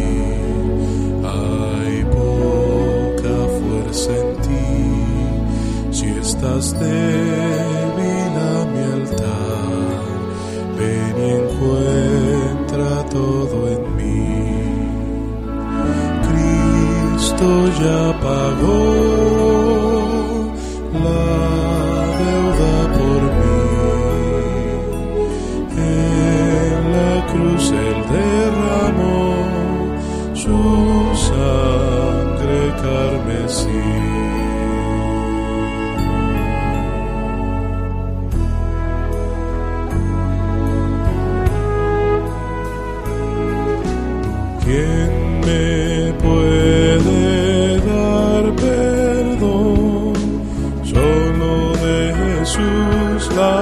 Hay poca fuerza en ti, si estás débil a mi altar, ven y encuentra todo en mí. Cristo ya pagó la deuda por mí. En la cruz Él derramó su sangre carmesí. ¿Quién me puede dar perdón? Solo de Jesús la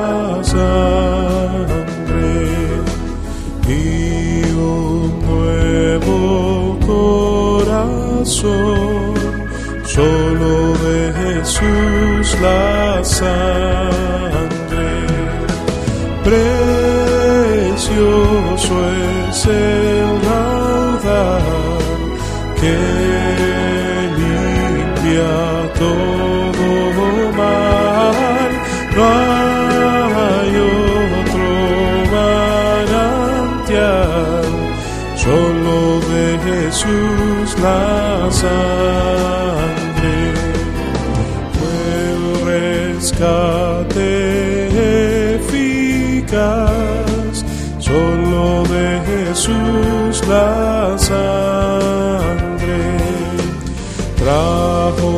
sangre y un nuevo corazón. Solo de Jesús la sangre. Precioso es el que limpia todo mal. No hay otro manantial, solo de Jesús la sangre. Fue el rescate eficaz, solo de Jesús la sangre. Trajo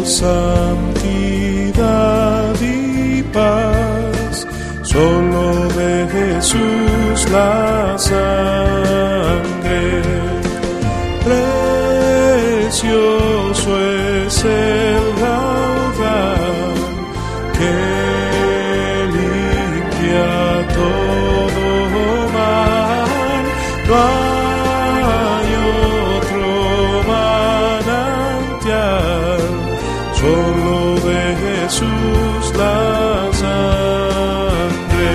santidad y paz, solo de Jesús la sangre. Precioso es el raudal que limpia todo mal. No hay otro manantial, solo de Jesús la sangre.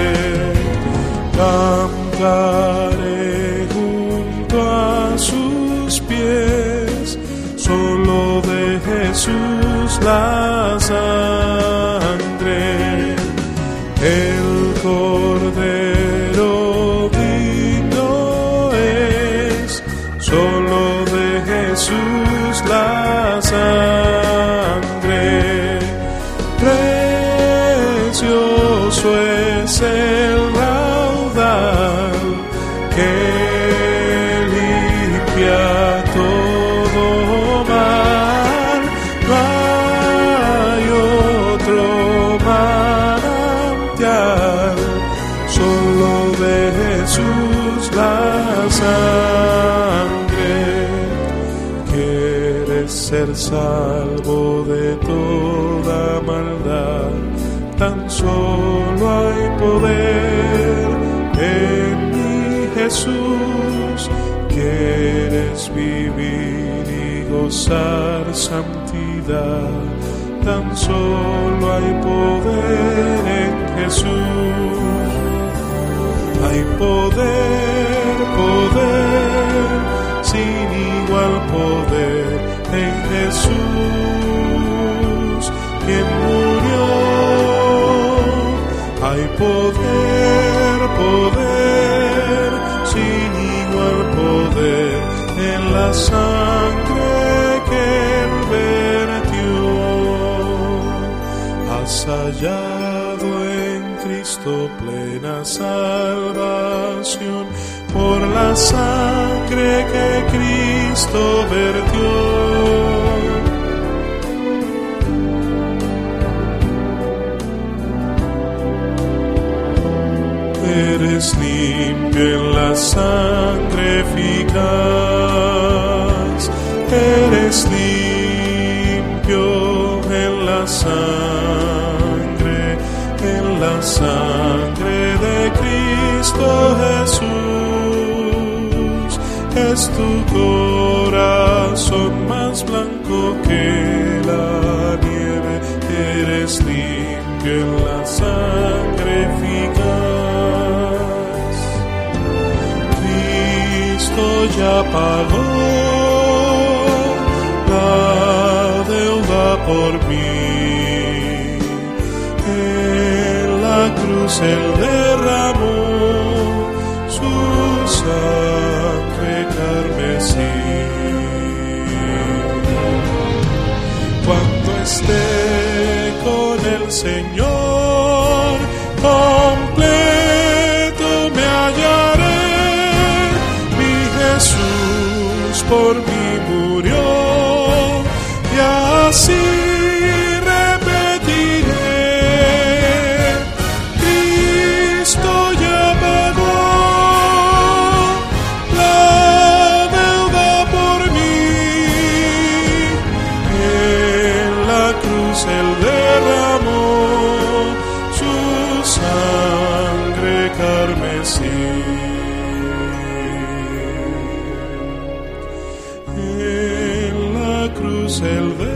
Cantaré junto a sus pies, solo de Jesús la sangre. El Cordero digno es, solo de Jesús la sangre. Precioso es el raudal que limpia todo mal. No hay otro manantial, solo de Jesús la sangre. ¿Quieres ser salvo de toda maldad? Tan solo hay poder en mi Jesús. ¿Quieres vivir y gozar santidad? Tan solo hay poder en Jesús. Hay poder, poder, sin igual poder en Jesús, quien murió. Hay poder, poder, sin igual poder en la sangre que Él vertió. Has hallado en Cristo plena salvación por la sangre que Cristo vertió. Eres limpio en la sangre eficaz, eres limpio en la sangre de Cristo Jesús. Es tu corazón más blanco que la nieve, eres limpio en la sangre eficaz. Cristo ya pagó la deuda por mí. En la cruz Él derramó su sangre carmesí. Cuando esté con el Señor, completo me hallaré. Mi Jesús por mí murió, y así Él derramó su sangre carmesí. En la cruz Él derramó